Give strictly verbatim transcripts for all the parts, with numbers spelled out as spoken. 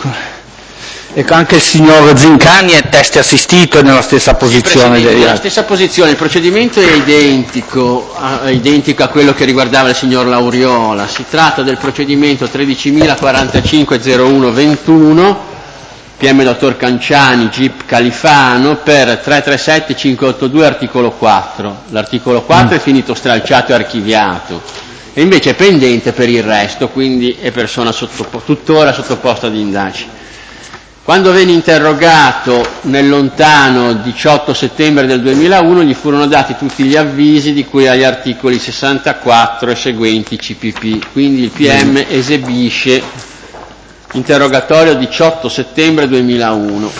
Ecco, anche il signor Zincani è teste assistito nella stessa posizione. Sì, nella stessa posizione, il procedimento è identico a, è identico a quello che riguardava il signor Lauriola. Si tratta del procedimento tredicimilaquarantacinque zero uno ventuno, P M dottor Canciani, G I P Califano, per trecentotrentasette cinquecentottantadue articolo quattro. L'articolo quattro mm. è finito stralciato e archiviato, e invece è pendente per il resto, quindi è persona sottopo- tuttora sottoposta ad indagini. Quando venne interrogato nel lontano diciotto settembre del duemilauno gli furono dati tutti gli avvisi di cui agli articoli sessantaquattro e seguenti C P P, quindi il P M esibisce interrogatorio diciotto settembre duemilauno.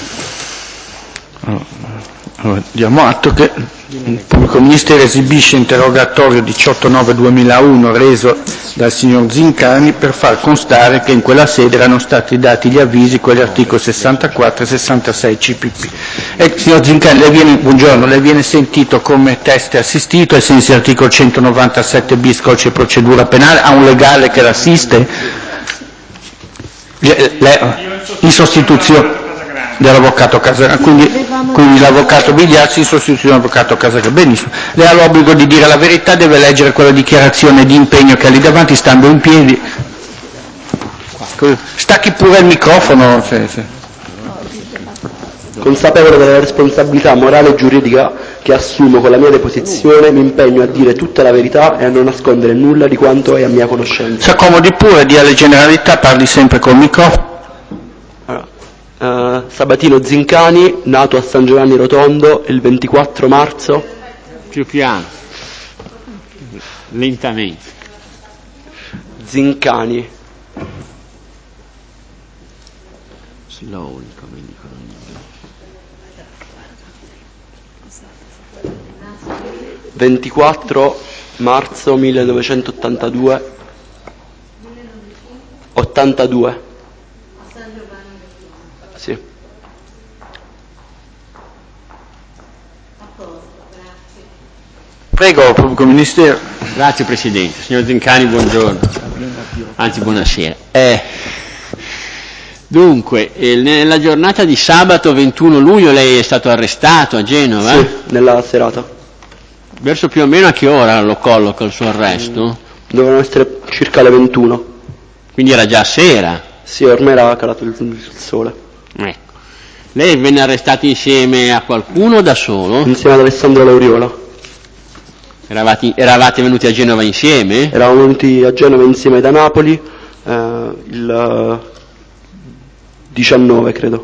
Allora, diamo atto che il pubblico ministero esibisce interrogatorio diciotto nove duemilauno reso dal signor Zincani per far constare che in quella sede erano stati dati gli avvisi con gli articoli sessantaquattro e sessantasei C P P. E signor Zincani, lei viene, buongiorno, lei viene sentito come teste assistito ai sensi dell'articolo centonovantasette bis codice procedura penale, ha un legale che l'assiste? Le, le, in sostituzione dell'avvocato Casagrande, quindi, quindi l'avvocato Bigliazzi in sostituzione dell'avvocato Casagrande. Benissimo. Lei ha l'obbligo di dire la verità, deve leggere quella dichiarazione di impegno che ha lì davanti, stando in piedi. Stacchi pure il microfono. Se, se. Consapevole della responsabilità morale e giuridica che assumo con la mia deposizione, mi impegno a dire tutta la verità e a non nascondere nulla di quanto è a mia conoscenza. Si accomodi pure, dia le generalità, parli sempre col microfono. Uh, Sabatino Zincani, nato a San Giovanni Rotondo il ventiquattro marzo. Più piano, lentamente. Zincani. Slowly, come dicono in inglese. ventiquattro marzo millenovecentottantadue. ottantadue. Sì. Prego, pubblico ministero. Grazie Presidente. Signor Zincani, buongiorno. Anzi, buonasera. Eh, dunque, eh, nella giornata di sabato ventuno luglio lei è stato arrestato a Genova? Sì, nella serata. Verso più o meno a che ora lo colloca il suo arresto? Mm, dovevano essere circa le ventuno. Quindi era già sera? Sì, ormai era calato il, il sole. Ecco. Lei venne arrestato insieme a qualcuno o da solo? Insieme ad Alessandro Lauriola. Eravate, eravate venuti a Genova insieme? Eravamo venuti a Genova insieme da Napoli eh, il diciannove, credo.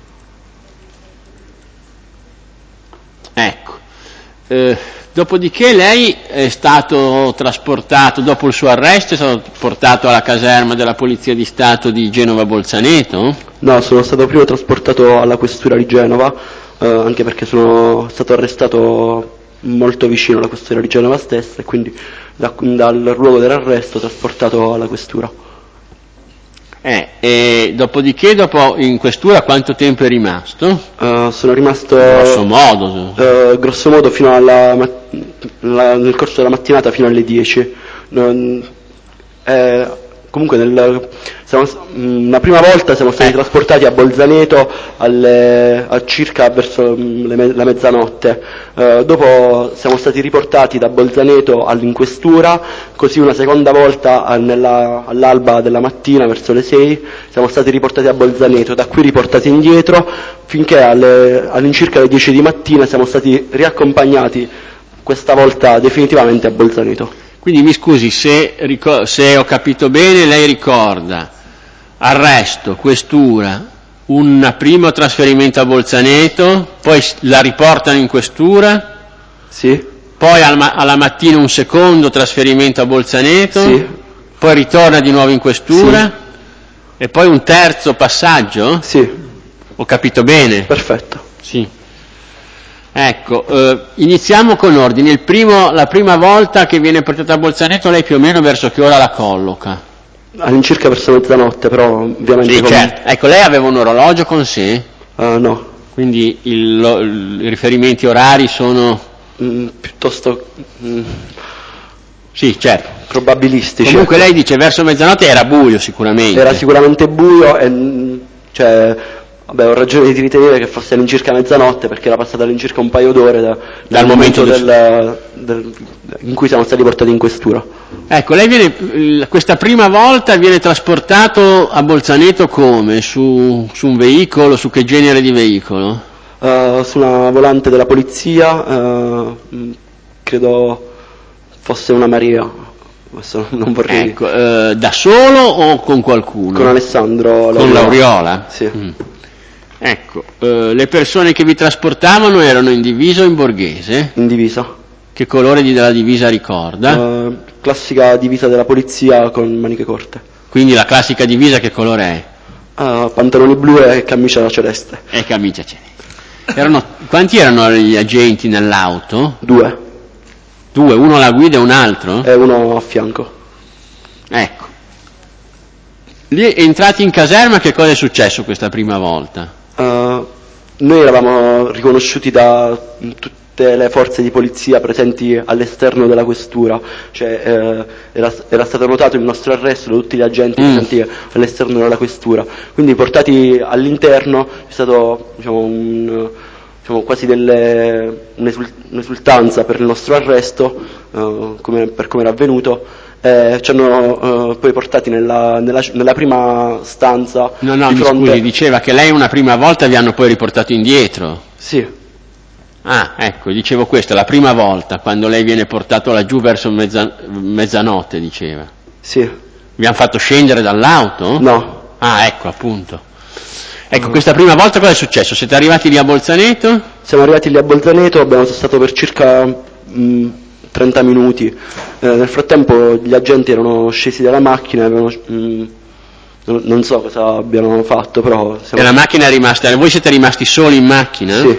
Ecco. Eh, dopodiché lei è stato trasportato, dopo il suo arresto, è stato portato alla caserma della Polizia di Stato di Genova Bolzaneto? No, sono stato prima trasportato alla questura di Genova, eh, anche perché sono stato arrestato molto vicino alla questura di Genova stessa, e quindi da, dal luogo dell'arresto trasportato alla questura. Eh, e dopodiché, dopo in questura, quanto tempo è rimasto? Uh, sono rimasto grosso modo uh, grosso modo fino alla la, nel corso della mattinata fino alle dieci. Non, eh, comunque nel, siamo, la prima volta siamo stati eh. trasportati a Bolzaneto alle, a circa verso le, la mezzanotte, uh, dopo siamo stati riportati da Bolzaneto all'inquestura, così una seconda volta nella, all'alba della mattina verso le sei siamo stati riportati a Bolzaneto, da qui riportati indietro finché alle, all'incirca alle dieci di mattina siamo stati riaccompagnati questa volta definitivamente a Bolzaneto. Quindi mi scusi, se, se ho capito bene, lei ricorda arresto, questura, un primo trasferimento a Bolzaneto, poi la riportano in questura, sì. Poi al ma- alla mattina un secondo trasferimento a Bolzaneto, sì. Poi ritorna di nuovo in questura, sì. E poi un terzo passaggio? Sì. Ho capito bene? Perfetto. Sì. Ecco, eh, iniziamo con ordine. Il primo, la prima volta che viene portata a Bolzaneto, lei più o meno verso che ora la colloca? All'incirca verso mezzanotte, però ovviamente... Sì, con... certo. Ecco, lei aveva un orologio con sé? Uh, no. Quindi il, lo, i riferimenti orari sono... Mm, piuttosto... Mm, sì, certo. Probabilistici. Comunque ecco. lei dice verso mezzanotte era buio sicuramente. Era sicuramente buio e... Cioè, vabbè, ho ragione di ritenere che fosse all'incirca mezzanotte, perché era passata all'incirca un paio d'ore da, dal momento del, del, in cui siamo stati portati in questura. Ecco, lei viene, questa prima volta viene trasportato a Bolzaneto come? Su, su un veicolo, su che genere di veicolo? Uh, su una volante della polizia, uh, credo fosse una Maria, questo non vorrei... Ecco, uh, da solo o con qualcuno? Con Alessandro Lauriola. Con Lauriola? Sì. Mm. Ecco, uh, le persone che vi trasportavano erano in divisa o in borghese? In divisa. Che colore della divisa ricorda? Uh, classica divisa della polizia con maniche corte. Quindi la classica divisa che colore è? Uh, pantaloni blu e camicia celeste. E camicia celeste. Erano, quanti erano gli agenti nell'auto? Due. Due, uno alla guida e un altro? E uno a fianco. Ecco. Lì entrati in caserma, che cosa è successo questa prima volta? Uh, noi eravamo riconosciuti da tutte le forze di polizia presenti all'esterno della questura, cioè eh, era, era stato notato il nostro arresto da tutti gli agenti mm. presenti all'esterno della questura, quindi portati all'interno è stato, diciamo, un, diciamo, quasi delle, un'esultanza per il nostro arresto, uh, come, per come era avvenuto. Eh, ci hanno eh, poi portati nella, nella, nella prima stanza. No, no, di mi fronte... scusi, diceva che lei una prima volta vi hanno poi riportato indietro. Sì. Ah, ecco, dicevo questo, la prima volta, quando lei viene portato laggiù verso mezza, mezzanotte, diceva. Sì. Vi hanno fatto scendere dall'auto? No. Ah, ecco, appunto. Ecco, questa prima volta cosa è successo? Siete arrivati lì a Bolzaneto? Siamo arrivati lì a Bolzaneto, abbiamo stato per circa... Mh, trenta minuti, eh, nel frattempo gli agenti erano scesi dalla macchina, avevano, mh, non, non so cosa abbiano fatto, però... Siamo... E la macchina è rimasta, voi siete rimasti soli in macchina? Sì.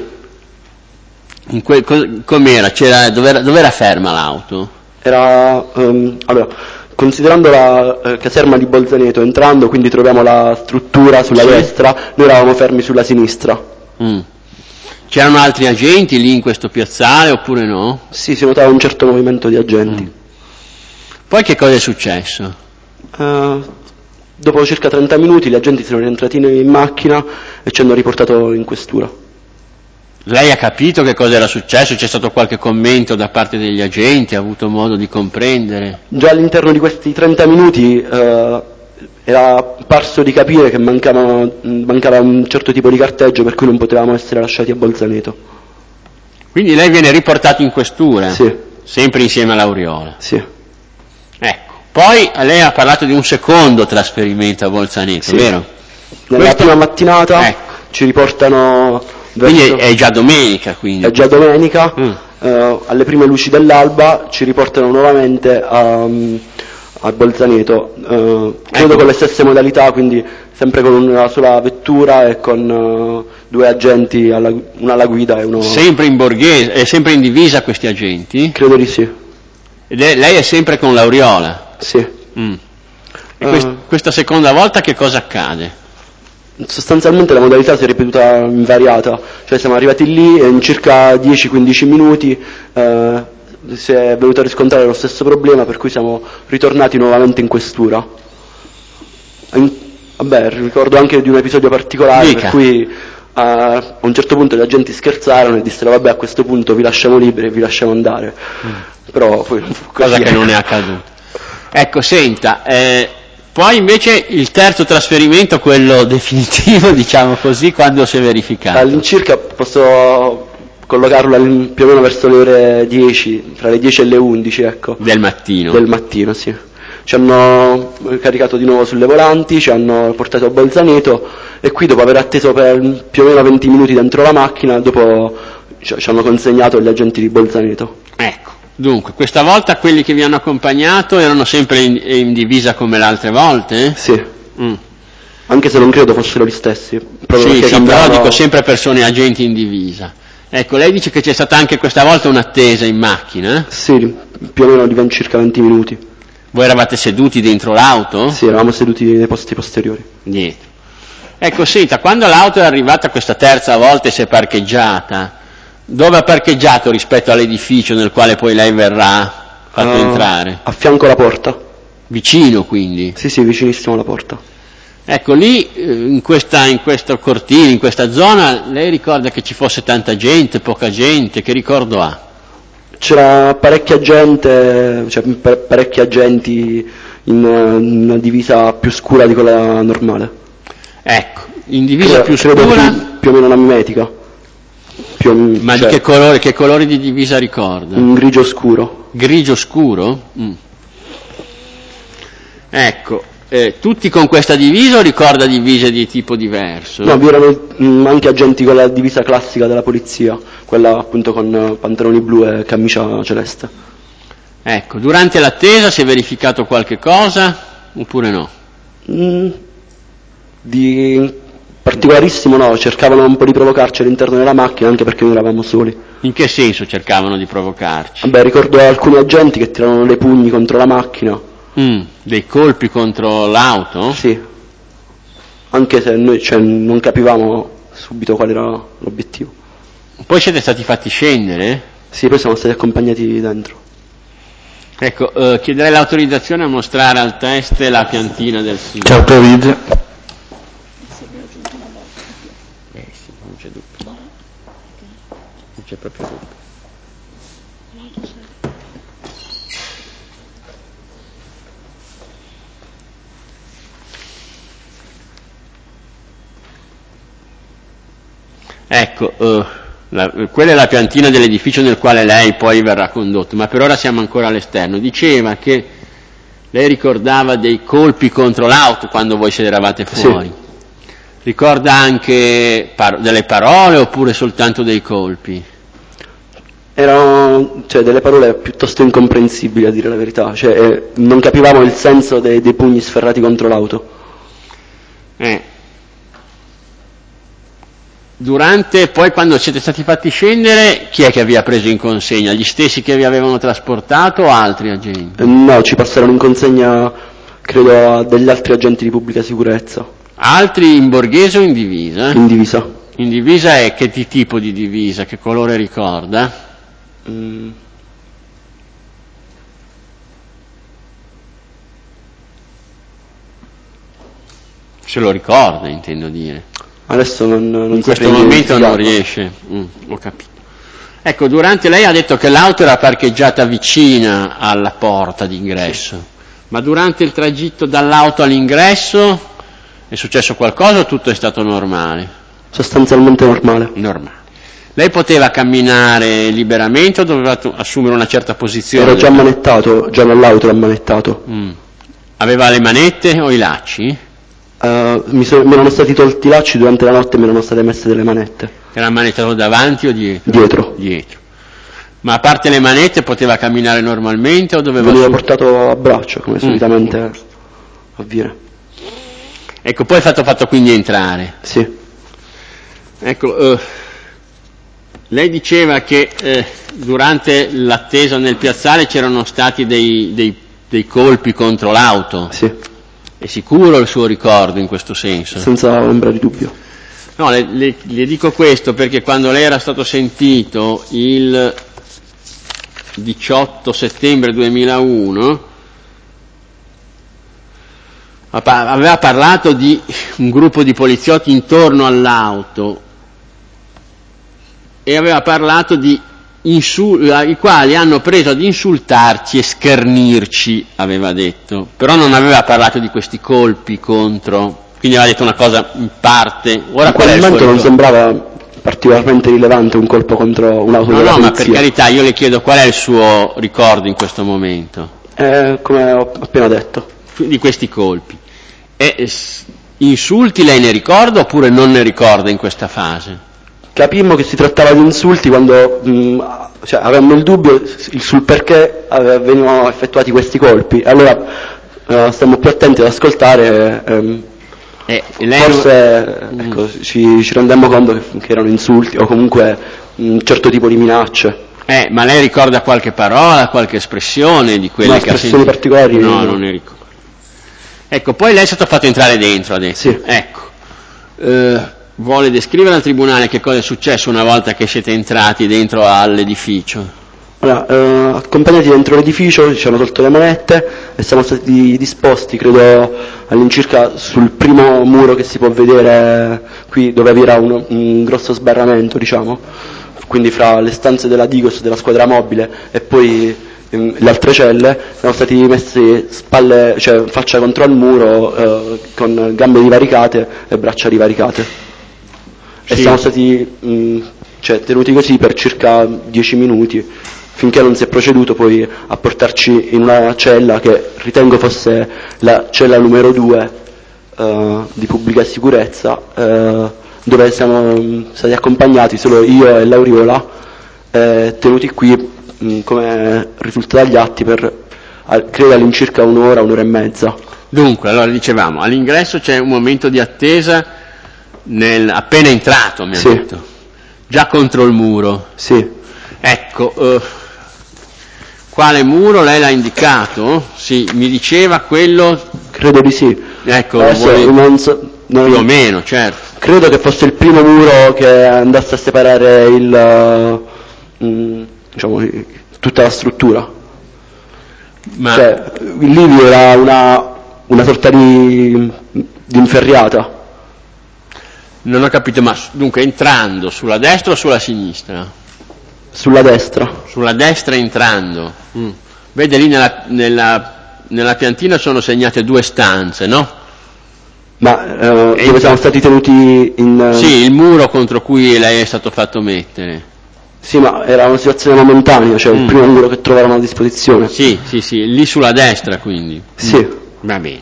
In que, co, com'era? C'era, dov'era, dov'era ferma l'auto? Era, um, allora, considerando la eh, caserma di Bolzaneto, entrando, quindi troviamo la struttura sulla sì. destra, noi eravamo fermi sulla sinistra. Mm. C'erano altri agenti lì in questo piazzale oppure no? Sì, si notava un certo movimento di agenti. Mm. Poi che cosa è successo? Uh, dopo circa trenta minuti gli agenti sono rientrati in macchina e ci hanno riportato in questura. Lei ha capito che cosa era successo? C'è stato qualche commento da parte degli agenti? Ha avuto modo di comprendere? Già all'interno di questi trenta minuti uh, era parso di capire che mancava, mancava un certo tipo di carteggio, per cui non potevamo essere lasciati a Bolzaneto. Quindi lei viene riportato in questura? Sì. Sempre insieme a Lauriola? Sì. Ecco. Poi lei ha parlato di un secondo trasferimento a Bolzaneto, sì. vero? Nella Questo... prima mattinata ecco. ci riportano... Verso... Quindi è già domenica, quindi? È già domenica, mm. uh, alle prime luci dell'alba ci riportano nuovamente a... Um, a Bolzaneto, eh, credo ecco. con le stesse modalità, quindi sempre con una sola vettura e con uh, due agenti, alla, una alla guida e uno... Sempre in borghese, è sempre in divisa questi agenti? Credo di sì. Ed è, lei è sempre con Lauriola? Sì. Mm. E uh, quest, questa seconda volta che cosa accade? Sostanzialmente la modalità si è ripetuta invariata, cioè siamo arrivati lì e in circa dieci quindici minuti... Eh, si è venuto a riscontrare lo stesso problema, per cui siamo ritornati nuovamente in questura. In, vabbè, ricordo anche di un episodio particolare Dica. Per cui a, a un certo punto gli agenti scherzarono e dissero vabbè, a questo punto vi lasciamo liberi e vi lasciamo andare. Mm. Però poi cosa che non è accaduto. Ecco, senta, eh, poi invece il terzo trasferimento, quello definitivo, diciamo così, quando si è verificato? All'incirca posso collocarlo più o meno verso le ore dieci, tra le dieci e le undici, ecco. Del mattino? Del mattino, sì. Ci hanno caricato di nuovo sulle volanti, ci hanno portato a Bolzaneto e qui dopo aver atteso per più o meno venti minuti dentro la macchina, dopo ci hanno consegnato gli agenti di Bolzaneto. Ecco, dunque, questa volta quelli che vi hanno accompagnato erano sempre in, in divisa come le altre volte? Sì. Mm. Anche se non credo fossero gli stessi. Sì, sì, cambiano... però dico sempre persone agenti in divisa. Ecco, lei dice che c'è stata anche questa volta un'attesa in macchina? Sì, più o meno di circa venti minuti. Voi eravate seduti dentro l'auto? Sì, eravamo seduti nei posti posteriori. Dietro. Ecco, senta, quando l'auto è arrivata questa terza volta e si è parcheggiata, dove ha parcheggiato rispetto all'edificio nel quale poi lei verrà fatto uh, entrare? A fianco alla porta. Vicino, quindi? Sì, sì, vicinissimo alla porta. Ecco, lì in questa, in questo cortile, in questa zona, lei ricorda che ci fosse tanta gente, poca gente? Che ricordo ha? C'era parecchia gente, cioè parecchi agenti in una divisa più scura di quella normale. Ecco, in divisa credo, più credo scura? Più, più o meno una mimetica. Più, Ma cioè, di che colore, che colori di divisa ricorda? Un grigio scuro. Grigio scuro? Mm. Ecco, eh, tutti con questa divisa o ricorda divise di tipo diverso? No, vi erano mh, anche agenti con la divisa classica della polizia, quella appunto con pantaloni blu e camicia celeste. Ecco, durante l'attesa si è verificato qualche cosa oppure no? Mm, di particolarissimo no, cercavano un po' di provocarci all'interno della macchina anche perché noi eravamo soli. In che senso cercavano di provocarci? Vabbè, ricordo alcuni agenti che tiravano dei pugni contro la macchina. Mm, dei colpi contro l'auto? Sì, anche se noi cioè, non capivamo subito qual era l'obiettivo. Poi siete stati fatti scendere? Sì, poi siamo stati accompagnati dentro. Ecco, eh, chiederei l'autorizzazione a mostrare al test la piantina del signore. Ci autorizza. Eh sì, non c'è dubbio. Non c'è proprio dubbio. Ecco, uh, la, quella è la piantina dell'edificio nel quale lei poi verrà condotto, ma per ora siamo ancora all'esterno. Diceva che lei ricordava dei colpi contro l'auto quando voi siete eravate fuori. Sì. Ricorda anche par- delle parole oppure soltanto dei colpi? Erano cioè, delle parole piuttosto incomprensibili, a dire la verità, cioè, eh, non capivamo il senso dei, dei pugni sferrati contro l'auto. Eh. Durante, poi quando siete stati fatti scendere, chi è che vi ha preso in consegna? Gli stessi che vi avevano trasportato o altri agenti? Eh, no, ci passarono in consegna, credo, a degli altri agenti di pubblica sicurezza. Altri in borghese o in divisa? In divisa. In divisa è che di tipo di divisa? Che colore ricorda? Mm. Se lo ricorda, intendo dire. Adesso non, non in questo momento non riesce. Mm, ho capito. Ecco, durante lei ha detto che l'auto era parcheggiata vicina alla porta d'ingresso, sì. Ma durante il tragitto dall'auto all'ingresso è successo qualcosa o tutto è stato normale? Sostanzialmente normale. Normale. Lei poteva camminare liberamente o doveva assumere una certa posizione? Ero già ammanettato, già nell'auto ero ammanettato. Mm. Aveva le manette o i lacci? Uh, mi, so, mi erano stati tolti i lacci durante la notte e mi erano state messe delle manette. Era ammanettato davanti o dietro? Dietro. Dietro. Ma a parte le manette poteva camminare normalmente o doveva... Veniva su... portato a braccio, come solitamente mm. avviene. Ecco, poi è stato fatto quindi entrare. Sì. Ecco, uh, lei diceva che uh, durante l'attesa nel piazzale c'erano stati dei, dei, dei colpi contro l'auto. Sì. È sicuro il suo ricordo in questo senso? Senza ombra di dubbio. No, le, le, le dico questo perché quando lei era stato sentito il diciotto settembre duemilauno aveva parlato di un gruppo di poliziotti intorno all'auto e aveva parlato di Insul- i quali hanno preso ad insultarci e schernirci, aveva detto, però non aveva parlato di questi colpi contro, quindi aveva detto una cosa in parte. Ora in quel momento non sembrava particolarmente rilevante un colpo contro un'auto no, della no, polizia. Ma per carità, io le chiedo qual è il suo ricordo in questo momento. Eh, come ho appena detto. Di questi colpi. E insulti lei ne ricorda oppure non ne ricorda in questa fase? Capimmo che si trattava di insulti quando mh, cioè, avevamo il dubbio sul perché venivano effettuati questi colpi. Allora uh, stiamo più attenti ad ascoltare ehm, eh, lei forse non... ecco, ci, ci rendemmo conto che, che erano insulti o comunque un certo tipo di minacce. Eh, ma lei ricorda qualche parola, qualche espressione di quelle no, che ha sentito? espressioni particolari? No, non ne ricordo. Ecco, poi lei è stato fatto entrare dentro adesso. Sì. Ecco. Uh, Vuole descrivere al Tribunale che cosa è successo una volta che siete entrati dentro all'edificio? Allora, eh, accompagnati dentro l'edificio ci hanno tolto le manette e siamo stati disposti, credo, all'incirca sul primo muro che si può vedere qui, dove vi era un, un grosso sbarramento, diciamo, quindi fra le stanze della Digos, della squadra mobile, e poi ehm, le altre celle, siamo stati messi spalle, cioè faccia contro il muro, eh, con gambe divaricate e braccia divaricate. Sì. E siamo stati mh, cioè, tenuti così per circa dieci minuti, finché non si è proceduto poi a portarci in una cella che ritengo fosse la cella numero due eh, di pubblica sicurezza, eh, dove siamo stati accompagnati solo io e Lauriola, eh, tenuti qui mh, come risulta dagli atti per credo all'incirca un'ora, un'ora e mezza. Dunque, allora dicevamo, all'ingresso c'è un momento di attesa nel, appena entrato, mi ha sì. detto, già contro il muro. Sì. Ecco, uh, quale muro lei l'ha indicato? Sì, mi diceva quello... Credo di sì. Ecco, vuole... non so, non... più o meno, certo. Credo che fosse il primo muro che andasse a separare il, uh, mh, diciamo, tutta la struttura. Ma... Cioè, lì vi era una, una sorta di, di inferriata. Non ho capito, ma dunque entrando sulla destra o sulla sinistra? Sulla destra. Sulla destra entrando. Mm. Vede lì nella, nella, nella piantina sono segnate due stanze, no? Ma eh, dove siamo stati tenuti in... Sì, il muro contro cui lei è stato fatto mettere. Sì, ma era una situazione momentanea, cioè mm. il primo muro che trovarono a disposizione. Sì, sì, sì, lì sulla destra quindi. Sì. Mm. Va bene.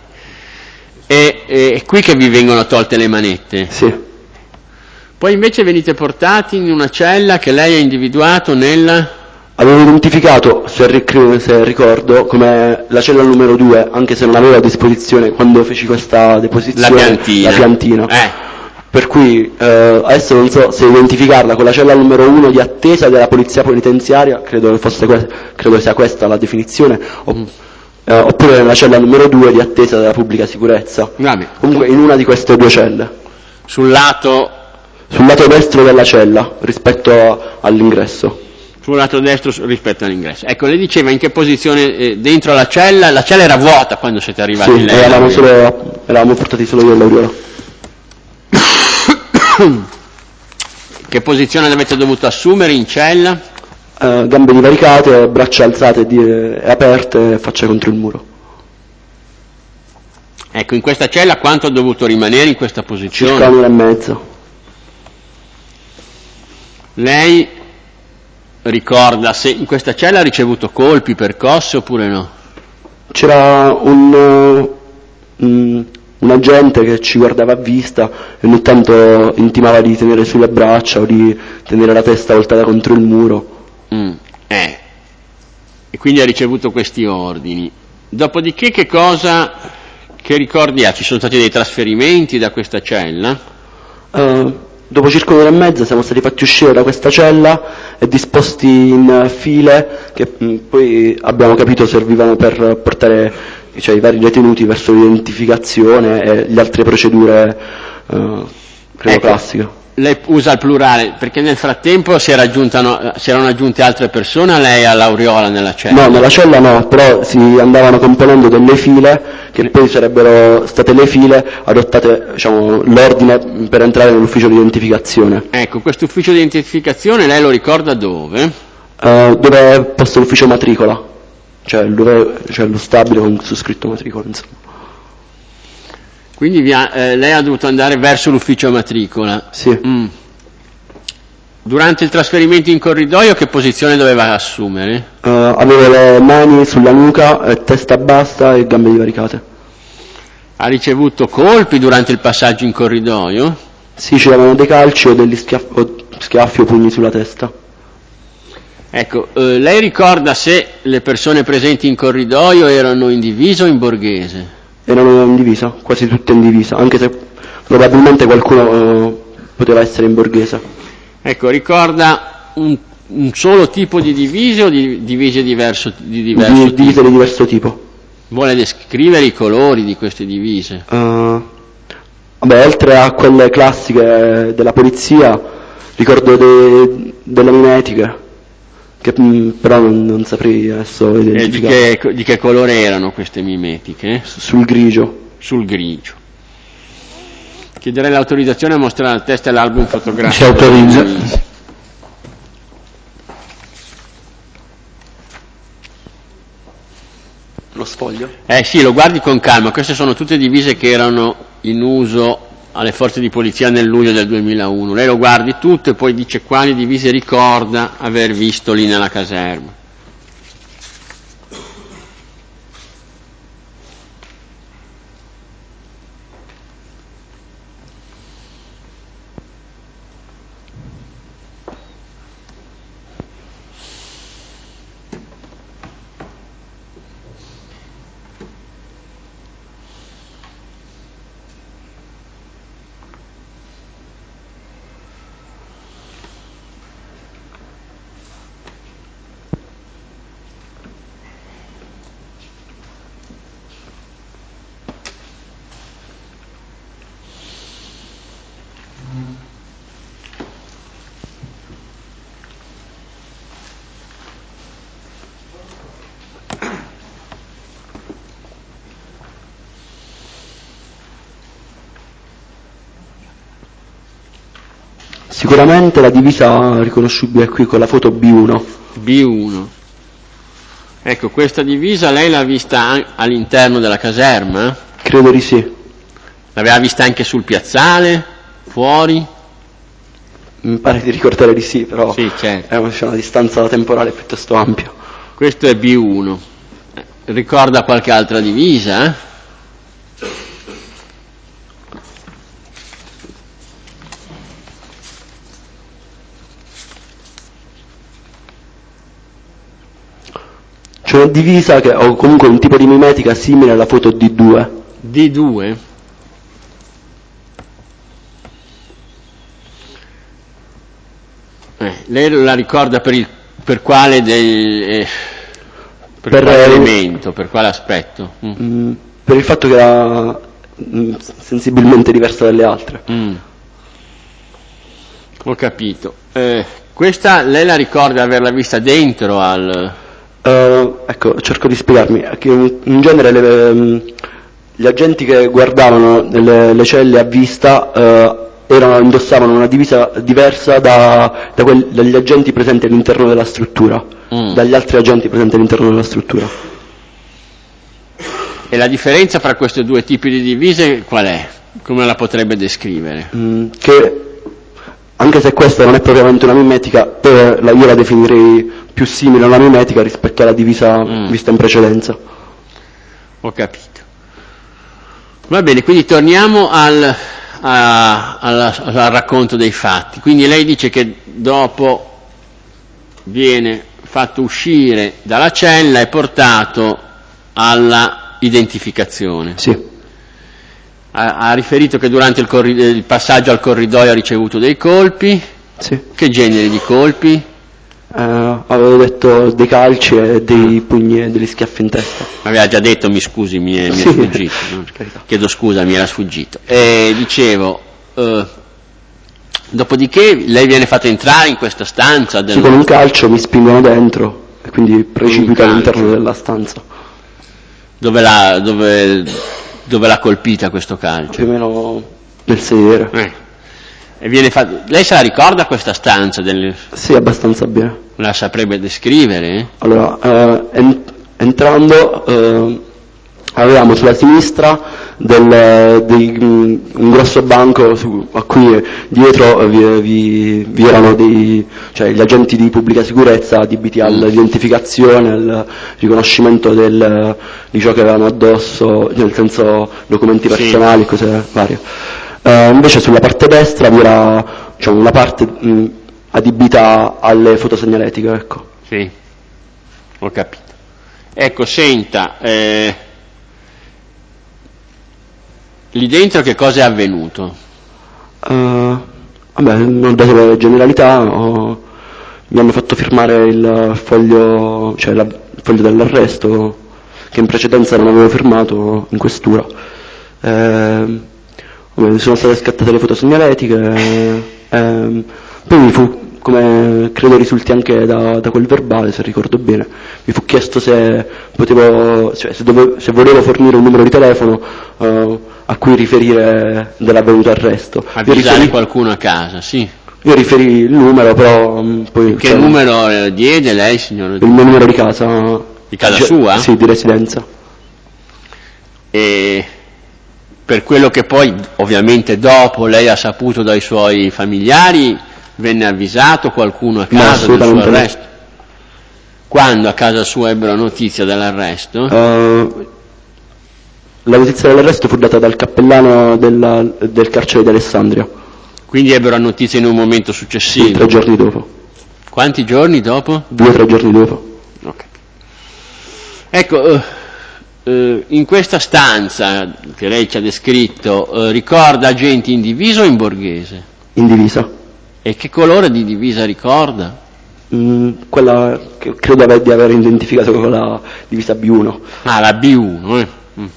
E è qui che vi vengono tolte le manette? Sì. Poi invece venite portati in una cella che lei ha individuato nel... Avevo identificato, se, ric- se ricordo, come la cella numero due, anche se non avevo a disposizione quando feci questa deposizione la piantina. La piantina. Eh. Per cui eh, adesso non so se identificarla con la cella numero uno di attesa della polizia penitenziaria, credo, fosse que- credo sia questa la definizione, o, mm. eh, oppure nella cella numero due di attesa della pubblica sicurezza. Vabbè. Comunque in una di queste due celle. Sul lato... Sul lato destro della cella, rispetto all'ingresso. Sul lato destro rispetto all'ingresso. Ecco, le diceva in che posizione eh, dentro la cella, la cella era vuota quando siete arrivati sì, lei. Eravamo, solo, eravamo portati solo io e Lauriola. Che posizione avete dovuto assumere in cella? Eh, gambe divaricate, braccia alzate e, di, e aperte, faccia contro il muro. Ecco, in questa cella quanto ha dovuto rimanere in questa posizione? Circa un'ora e mezza. Lei ricorda se in questa cella ha ricevuto colpi, percosse oppure no? C'era un, uh, un, un agente che ci guardava a vista e ogni tanto intimava di tenere sulle braccia o di tenere la testa voltata contro il muro. Mm, eh. E quindi ha ricevuto questi ordini. Dopodiché che cosa, che ricordi ha? Ci sono stati dei trasferimenti da questa cella? Uh, Dopo circa un'ora e mezza siamo stati fatti uscire da questa cella e disposti in file che mh, poi abbiamo capito servivano per portare cioè, i vari detenuti verso l'identificazione e le altre procedure uh, credo ecco, classiche. Lei usa il plurale perché nel frattempo si, era aggiuntano, si erano aggiunte altre persone a lei e all'Auriola nella cella? No, nella cella no, però si andavano componendo delle file che poi sarebbero state le file adottate, diciamo, l'ordine per entrare nell'ufficio di identificazione. Ecco, questo ufficio di identificazione lei lo ricorda dove? Uh, dove è posto l'ufficio matricola, cioè dove c'è lo stabile con su scritto matricola, insomma. Quindi via, eh, lei ha dovuto andare verso l'ufficio matricola. Sì. Mm. Durante il trasferimento in corridoio che posizione doveva assumere? Uh, avevo le mani sulla nuca, e testa bassa e gambe divaricate. Ha ricevuto colpi durante il passaggio in corridoio? Sì, c'erano dei calci o degli schiaff- o schiaffi o pugni sulla testa. Ecco, eh, lei ricorda se le persone presenti in corridoio erano in divisa o in borghese? Erano in divisa, quasi tutte in divisa, anche se probabilmente qualcuno uh, poteva essere in borghese. Ecco, ricorda un, un solo tipo di divise o di divise diverso, di diverso di, tipo? Divise di diverso tipo. Vuole descrivere i colori di queste divise? Uh, vabbè, oltre a quelle classiche della polizia, ricordo de, delle mimetiche, che mh, però non, non saprei adesso identificare. E di che, di che colore erano queste mimetiche? Sul grigio. sul grigio. Chiederei l'autorizzazione a mostrare al testa l'album fotografico. Si autorizza. Lo sfoglio? Eh sì, lo guardi con calma, queste sono tutte divise che erano in uso alle forze di polizia nel luglio del duemilauno. Lei lo guardi tutto e poi dice quali divise ricorda aver visto lì nella caserma. Sicuramente la divisa riconoscibile qui con la foto B uno. B uno. Ecco, questa divisa lei l'ha vista all'interno della caserma? Credo di sì. L'aveva vista anche sul piazzale? Fuori? Mi pare di ricordare di sì, però sì, certo. È una, c'è una distanza temporale piuttosto ampia. Questo è B uno. Ricorda qualche altra divisa? Eh? C'è una divisa che, o comunque un tipo di mimetica simile alla foto D due. D due? Eh, lei la ricorda per, il, per quale, del, eh, per per quale eh, elemento, per quale aspetto? Mm. Mh, per il fatto che era mh, sensibilmente diversa dalle altre. Mm. Ho capito. Eh, questa lei la ricorda averla vista dentro al... Uh, ecco, cerco di spiegarmi. Che in genere le, um, gli agenti che guardavano le, le celle a vista uh, erano, indossavano una divisa diversa da, da quelli, dagli agenti presenti all'interno della struttura, mm. dagli altri agenti presenti all'interno della struttura. E la differenza fra questi due tipi di divise qual è? Come la potrebbe descrivere? Mm, che anche se questa non è propriamente una mimetica, per la, io la definirei più simile a una mimetica rispetto alla divisa mm. vista in precedenza. Ho capito. Va bene, quindi torniamo al, a, alla, al racconto dei fatti. Quindi lei dice che dopo viene fatto uscire dalla cella e portato alla identificazione. Sì. Ha, ha riferito che durante il, corri- il passaggio al corridoio ha ricevuto dei colpi. Sì. Che genere di colpi? Uh, avevo detto dei calci e dei pugni e degli schiaffi in testa. Aveva già detto, mi scusi, mi è, mi sì. è sfuggito. No? Chiedo scusa, mi era sfuggito. E dicevo, uh, dopodiché lei viene fatta entrare in questa stanza. Del... Sì, con un calcio mi spingono dentro e quindi precipito all'interno della stanza. Dove l'ha, dove, dove l'ha colpita questo calcio? Più o meno nel sedere. Eh. E viene fatto... Lei se la ricorda questa stanza? Del... Sì, abbastanza bene. La saprebbe descrivere? Allora, eh, en- entrando eh, avevamo sulla sinistra del, dei, un grosso banco su, a cui dietro vi, vi, vi erano dei, cioè, gli agenti di pubblica sicurezza adibiti all'identificazione, al riconoscimento del, di ciò che avevano addosso, nel senso documenti personali, sì. Cose varie. Uh, invece sulla parte destra vi era, diciamo, una parte mh, adibita alle fotosegnaletiche, ecco. Sì, ho capito. Ecco, senta, eh, lì dentro che cosa è avvenuto? Uh, vabbè, non ho dato le generalità, ho, mi hanno fatto firmare il foglio, cioè la, il foglio dell'arresto, che in precedenza non avevo firmato in questura. Eh, sono state scattate le fotosegnaletiche, eh, poi mi fu come credo risulti anche da, da quel verbale, se ricordo bene, mi fu chiesto se potevo, cioè se, dovevo, se volevo fornire un numero di telefono uh, a cui riferire dell'avvenuto arresto. Avvisare riferì, qualcuno a casa, sì. Io riferì il numero, però um, poi... Che cioè, numero eh, diede lei, signor? Il mio numero di casa. Di casa cioè, sua? Sì, di residenza. E per quello che poi, ovviamente dopo, lei ha saputo dai suoi familiari, venne avvisato qualcuno a casa no, del suo no. arresto? Quando a casa sua ebbero notizia dell'arresto? Uh, la notizia dell'arresto fu data dal cappellano della, del carcere di Alessandria. Quindi ebbero notizia in un momento successivo? Sì, tre giorni dopo. Quanti giorni dopo? Due o tre giorni dopo. Okay. Ecco, uh, uh, in questa stanza che lei ci ha descritto, uh, ricorda agenti in divisa o in borghese? In divisa. E che colore di divisa ricorda? Mm, quella che credo di aver identificato con la divisa B uno. Ah, la B uno, eh. Mm.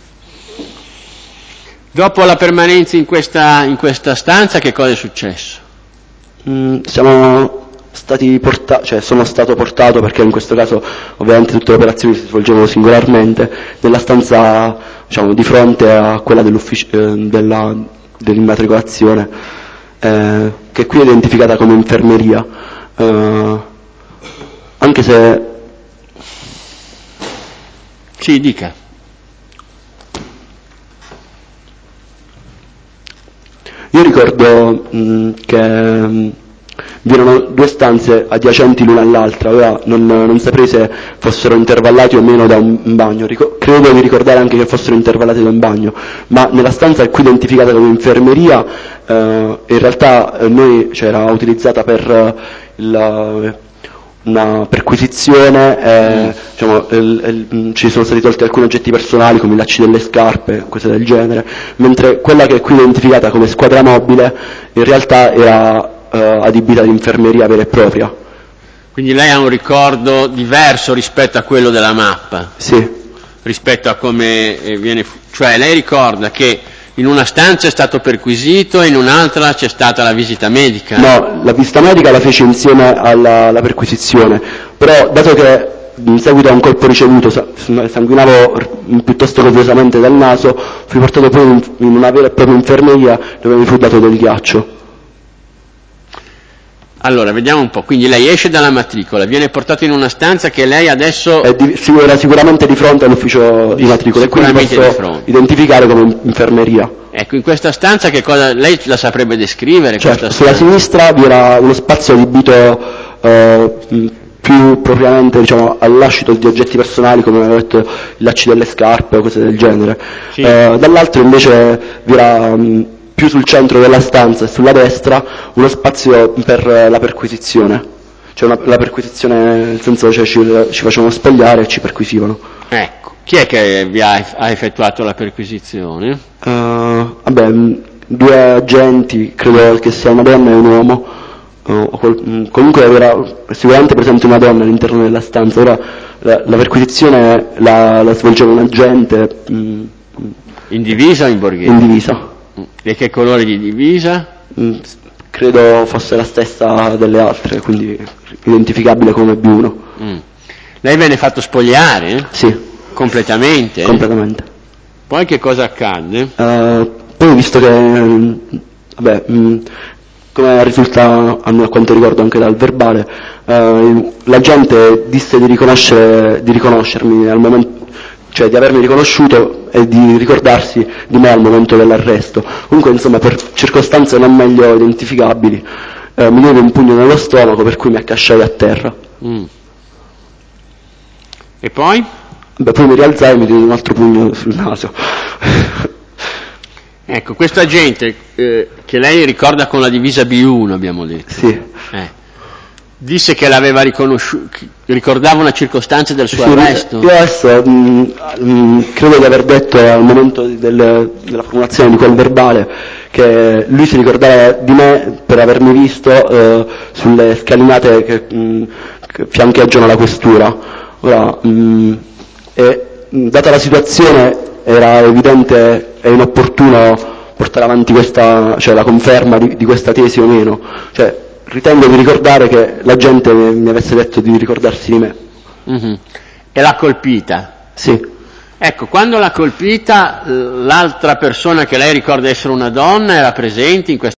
Dopo la permanenza in questa, in questa stanza, che cosa è successo? Mm, siamo stati portati, cioè sono stato portato, perché in questo caso ovviamente tutte le operazioni si svolgevano singolarmente, nella stanza, diciamo, di fronte a quella dell'ufficio, eh, della, dell'immatricolazione, eh, che qui è identificata come infermeria, eh, anche se... Sì, dica. Io ricordo mh, che mh, vi erano due stanze adiacenti l'una all'altra, ora non, non saprei se fossero intervallati o meno da un, un bagno, Rico- credo di ricordare anche che fossero intervallati da un bagno, ma nella stanza qui identificata come infermeria, eh, in realtà eh, noi c'era cioè, utilizzata per eh, il... una perquisizione, eh, diciamo, il, il, ci sono stati tolti alcuni oggetti personali come i lacci delle scarpe, cose del genere, mentre quella che è qui identificata come squadra mobile in realtà era eh, adibita ad infermeria vera e propria. Quindi lei ha un ricordo diverso rispetto a quello della mappa? Sì. Rispetto a come eh, viene, cioè lei ricorda che in una stanza è stato perquisito e in un'altra c'è stata la visita medica? No, la visita medica la fece insieme alla, alla perquisizione, però dato che in seguito a un colpo ricevuto sanguinavo piuttosto copiosamente dal naso, fui portato poi in, in una vera e propria infermeria dove mi fu dato del ghiaccio. Allora, vediamo un po', quindi lei esce dalla matricola, viene portato in una stanza che lei adesso... È di, era sicuramente di fronte all'ufficio di matricola e quindi posso identificare come infermeria. Ecco, in questa stanza che cosa lei la saprebbe descrivere? Certo, questa sulla stanza? sinistra vi era uno spazio adibito eh, più propriamente, diciamo, al lascito di oggetti personali come avevo detto i lacci delle scarpe o cose del genere. Sì. Eh, dall'altro invece vi era mh, più sul centro della stanza e sulla destra uno spazio per la perquisizione, cioè una, la perquisizione nel senso cioè ci, ci facevano spogliare e ci perquisivano. Ecco, chi è che vi ha, ha effettuato la perquisizione? Uh, vabbè, due agenti, credo che sia una donna e un uomo, uh, qual, comunque era sicuramente presente una donna all'interno della stanza, ora la, la perquisizione la, la svolgeva un agente. Mh, in divisa o in borghese? In divisa. E che colore di divisa? Mm, credo fosse la stessa delle altre, quindi identificabile come B uno. Mm. Lei venne fatto spogliare? Sì. Completamente? Completamente. Poi che cosa accadde? Uh, poi visto che, mh, vabbè, mh, come risulta a, a quanto ricordo anche dal verbale, uh, l'agente disse di riconoscere, di riconoscermi al momento, cioè di avermi riconosciuto e di ricordarsi di me al momento dell'arresto. Comunque, insomma, per circostanze non meglio identificabili, eh, mi diede un pugno nello stomaco, per cui mi accasciai a terra. Mm. E poi? Beh, poi mi rialzai e mi diede un altro pugno sul naso. Ecco, questo agente eh, che lei ricorda con la divisa B uno, abbiamo detto. Sì. Eh. Disse che l'aveva riconosciuto, ricordava una circostanza del suo sì, arresto? Io adesso mh, mh, credo di aver detto al momento del, della formulazione di quel verbale che lui si ricordava di me per avermi visto eh, sulle scalinate che, mh, che fiancheggiano la questura. Ora, mh, e, mh, data la situazione era evidente e inopportuno portare avanti questa, cioè la conferma di, di questa tesi o meno. Cioè, ritengo di ricordare che la gente mi avesse detto di ricordarsi di me. Mm-hmm. E l'ha colpita? Sì. Ecco, quando l'ha colpita, l'altra persona che lei ricorda essere una donna era presente in questa